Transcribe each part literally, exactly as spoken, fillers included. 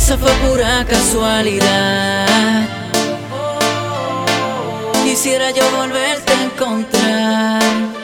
eso fue pura casualidad. Quisiera yo volverte a encontrar,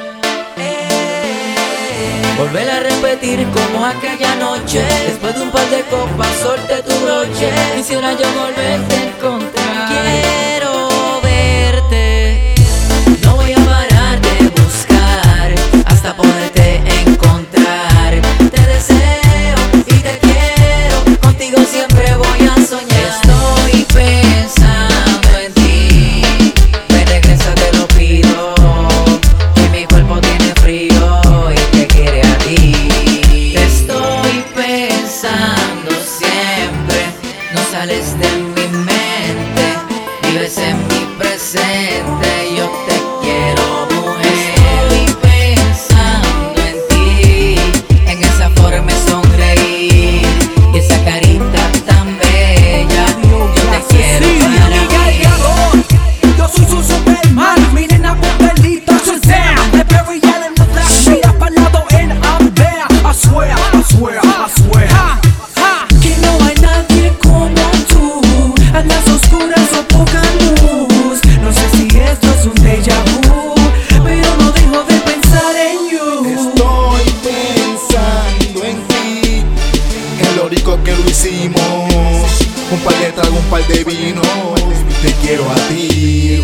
volver a repetir como aquella noche. Después de un par de copas solté tu broche. Quisiera yo volverte a encontrar. Quiero verte, no voy a parar de buscar hasta poderte encontrar. Te deseo y te quiero, contigo siempre voy a soñar. Estoy pensando en ti, ven, regresa, te lo pido, que mi cuerpo tiene frío y te quiere a ti. Te estoy pensando siempre, no sales de mi mente, vives en mi presente, yo te quiero, mujer. Estoy pensando en ti, en esa forma de sonreír y esa carita tan bella, yo te quiero para mí. Yo soy su Superman, mi nena papelita Shazam. De Perry Allen, no flash, mira pa'l lado en I'm there. I swear, I swear, I swear que no hay nadie como tú. Andas oscuras o poca luz. No sé si esto es un déjà vu, pero no dejo de pensar en you. Estoy pensando en ti, en lo rico que lo hicimos. Un par de tragos, un par de vino, te quiero a ti.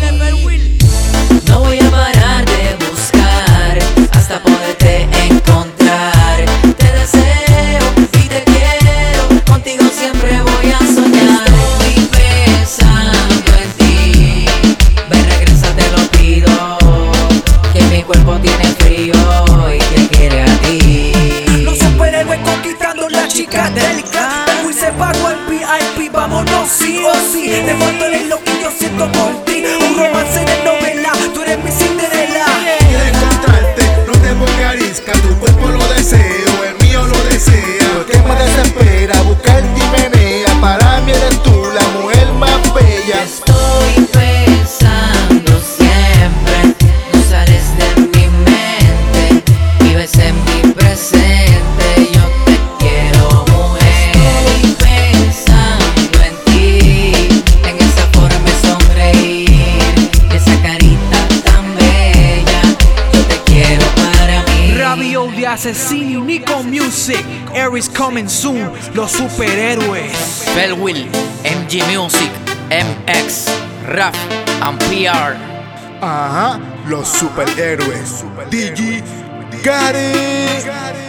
No voy a parar de buscar hasta poderte encontrar. Te deseo y te quiero, contigo siempre voy a soñar. Estoy pensando en ti, ven, regresa, te lo pido, que mi cuerpo tiene frío y te quiere a ti. Los superhéroes conquistando la chica del clan. Tengo y se pagó el V I P, vámonos sí o sí. De fondo eres lo que yo siento por ti. Un romance de novela, tú eres mi Cinderella. Quiero encontrarte, no te pongas arisca, tu cuerpo lo deseo, el mío lo desea. Lo que me desespera, buscarte y menea, para mí eres tú la mujer más bella. Estoy pensando siempre, no sales de mi mente, vives en mi presente, yo te quiero, mujer. Estoy pensando en ti, en esa forma de sonreír, esa carita tan bella, yo te quiero para mí. Rabio de Asesino, Nico Music, Aries coming soon, los superhéroes. Bellwill, M G Music, M X, Raf, and P R. Ajá, los superhéroes. D J, got it.